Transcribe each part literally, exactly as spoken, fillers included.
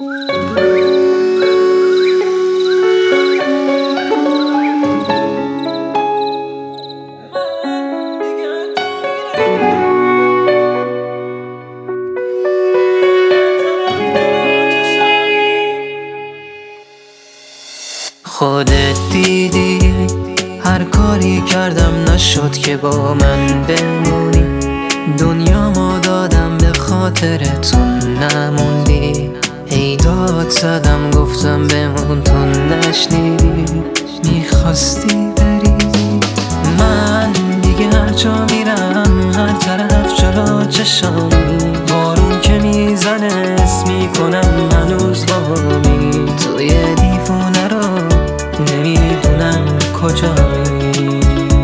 خودت دیدی هر کاری کردم نشد که با من بمونی. دنیامو دادم به خاطرتون نموندی. ای داد زدم گفتم بمون تو نشنیدی. میخواستی بری من دیگه هر جا میرم هر طرف جلو چشامی. بارون که میزنه حس میکنم هنوز باهامی. توی دیوونه رو نمیدونم کجایی.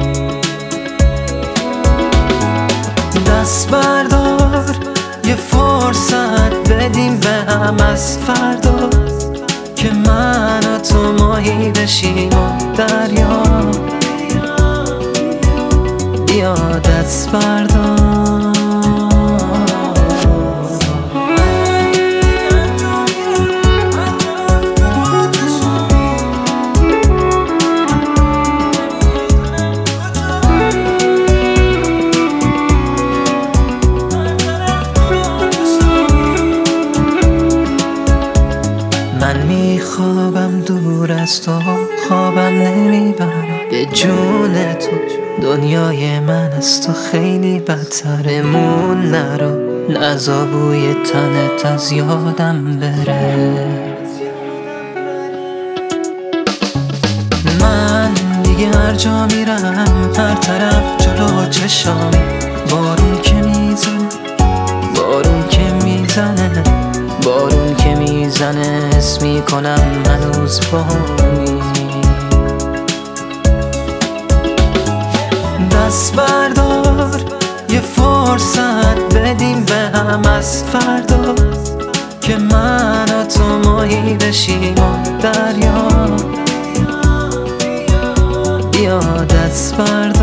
دست بردار یه فرصت بدیم به هم از فردا که من و تو ماهی بشیم و دریا. بیا دست بردار من میخوابم دور از تو خوابم نمیبرم به جون تو. دنیای من از تو خیلی بدتره. مون نرو نزا بوی تنت از یادم بره. من دیگه هر جا میرم هر طرف جلو چشامی. بارون که میزنه بارون که میزنه بارون که میزنه حس میکنم هنوز باهامی. دست بردار یه فرصت بدیم به هم از فردا که من و تو ماهی بشیم و دریا. بیا دست بردار